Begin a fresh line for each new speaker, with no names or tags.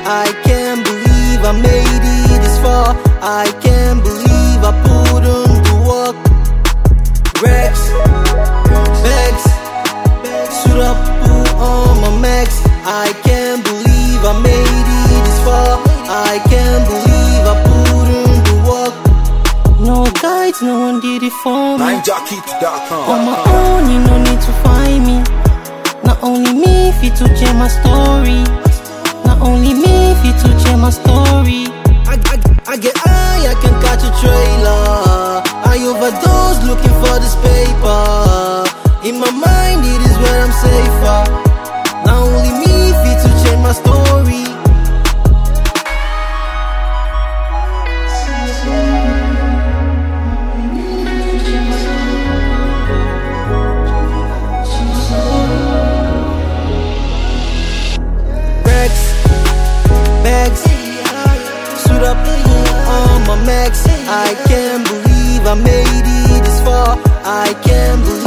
I can't believe I made it this far. I can't believe I put on the work. Rex, Vex, suit up, put on my max. I can't believe I made it this far. I can't believe I put on the work. No guides, no one did it for me.
NineJockey.com.
On my own, you no need to find me. Not only me fit to change my story. Not only me fit to change my story. I get high, I can catch a trailer. I overdose looking for this paper. In my mind, it is where I'm safer. Not only me fit to change my story. Suit up, on my max. I can't believe I made it this far. I can't believe